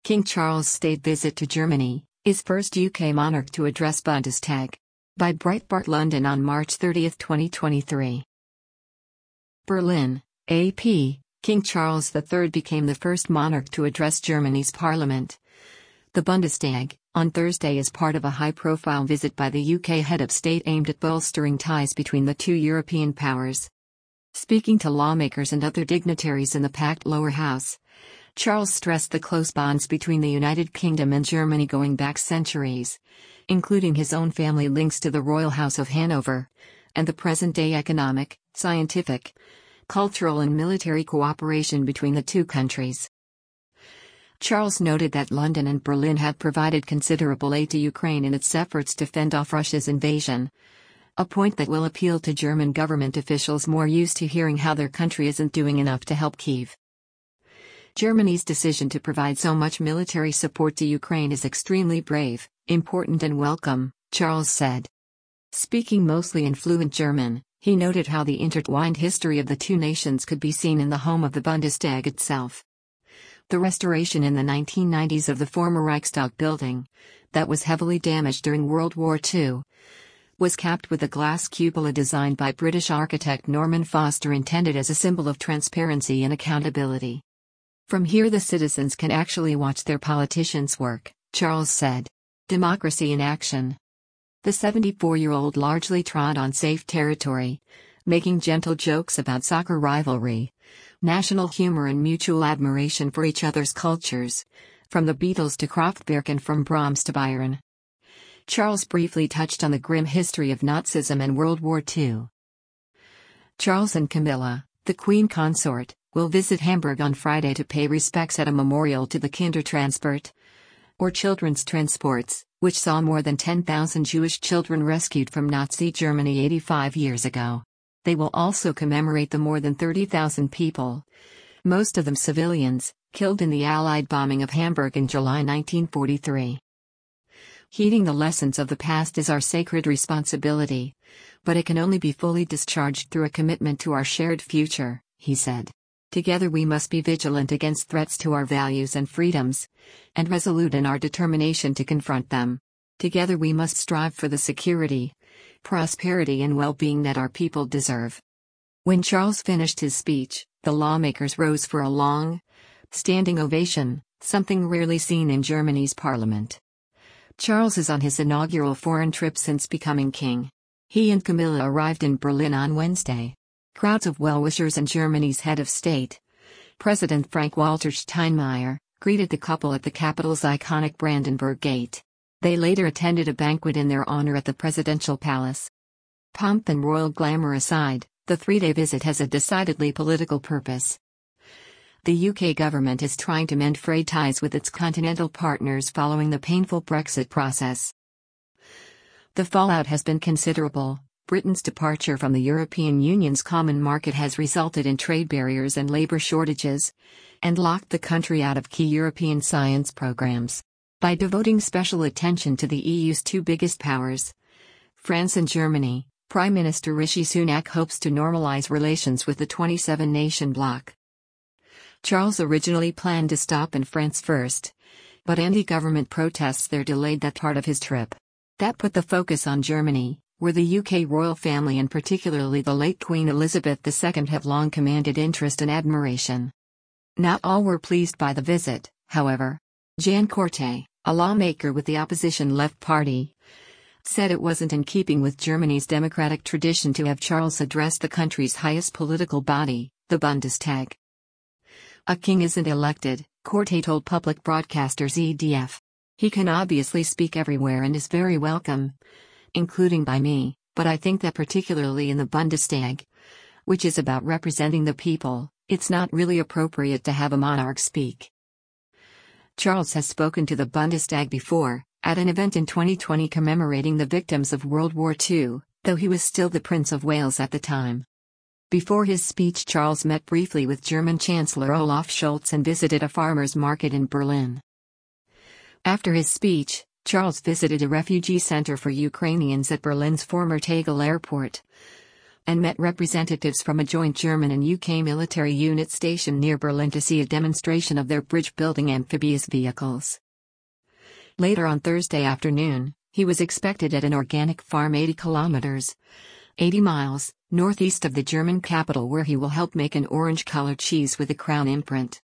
King Charles' state visit to Germany, is first UK monarch to address Bundestag. By Breitbart London on March 30, 2023. Berlin, AP, King Charles III became the first monarch to address Germany's parliament. The Bundestag, on Thursday, is part of a high-profile visit by the UK head of state aimed at bolstering ties between the two European powers. Speaking to lawmakers and other dignitaries in the packed lower house, Charles stressed the close bonds between the United Kingdom and Germany going back centuries, including his own family links to the Royal House of Hanover, and the present-day economic, scientific, cultural and military cooperation between the two countries. Charles noted that London and Berlin have provided considerable aid to Ukraine in its efforts to fend off Russia's invasion, a point that will appeal to German government officials more used to hearing how their country isn't doing enough to help Kyiv. Germany's decision to provide so much military support to Ukraine is extremely brave, important and welcome, Charles said. Speaking mostly in fluent German, he noted how the intertwined history of the two nations could be seen in the home of the Bundestag itself. The restoration in the 1990s of the former Reichstag building, that was heavily damaged during World War II, was capped with a glass cupola designed by British architect Norman Foster, intended as a symbol of transparency and accountability. From here the citizens can actually watch their politicians work, Charles said. Democracy in action. The 74-year-old largely trod on safe territory, making gentle jokes about soccer rivalry, national humor and mutual admiration for each other's cultures, from the Beatles to Kraftwerk and from Brahms to Byron. Charles briefly touched on the grim history of Nazism and World War II. Charles and Camilla, the Queen Consort, will visit Hamburg on Friday to pay respects at a memorial to the Kindertransport, or Children's Transports, which saw more than 10,000 Jewish children rescued from Nazi Germany 85 years ago. They will also commemorate the more than 30,000 people, most of them civilians, killed in the Allied bombing of Hamburg in July 1943. Heeding the lessons of the past is our sacred responsibility, but it can only be fully discharged through a commitment to our shared future, he said. Together we must be vigilant against threats to our values and freedoms, and resolute in our determination to confront them. Together we must strive for the security, prosperity and well-being that our people deserve. When Charles finished his speech, the lawmakers rose for a long, standing ovation, something rarely seen in Germany's parliament. Charles is on his inaugural foreign trip since becoming king. He and Camilla arrived in Berlin on Wednesday. Crowds of well-wishers and Germany's head of state, President Frank-Walter Steinmeier, greeted the couple at the capital's iconic Brandenburg Gate. They later attended a banquet in their honor at the presidential palace. Pomp and royal glamour aside, the three-day visit has a decidedly political purpose. The UK government is trying to mend frayed ties with its continental partners following the painful Brexit process. The fallout has been considerable. Britain's departure from the European Union's common market has resulted in trade barriers and labour shortages, and locked the country out of key European science programs. By devoting special attention to the EU's two biggest powers, France and Germany, Prime Minister Rishi Sunak hopes to normalise relations with the 27-nation bloc. Charles originally planned to stop in France first, but anti-government protests there delayed that part of his trip. That put the focus on Germany, where the UK royal family and particularly the late Queen Elizabeth II have long commanded interest and admiration. Not all were pleased by the visit, however. Jan Korte, a lawmaker with the opposition Left Party, said it wasn't in keeping with Germany's democratic tradition to have Charles address the country's highest political body, the Bundestag. A king isn't elected, Korte told public broadcasters EDF. He can obviously speak everywhere and is very welcome, including by me, but I think that particularly in the Bundestag, which is about representing the people, it's not really appropriate to have a monarch speak. Charles has spoken to the Bundestag before, at an event in 2020 commemorating the victims of World War II, though he was still the Prince of Wales at the time. Before his speech, Charles met briefly with German Chancellor Olaf Scholz and visited a farmers' market in Berlin. After his speech, Charles visited a refugee center for Ukrainians at Berlin's former Tegel airport, and met representatives from a joint German and UK military unit stationed near Berlin to see a demonstration of their bridge-building amphibious vehicles. Later on Thursday afternoon, he was expected at an organic farm 80 miles, northeast of the German capital, where he will help make an orange-colored cheese with a crown imprint.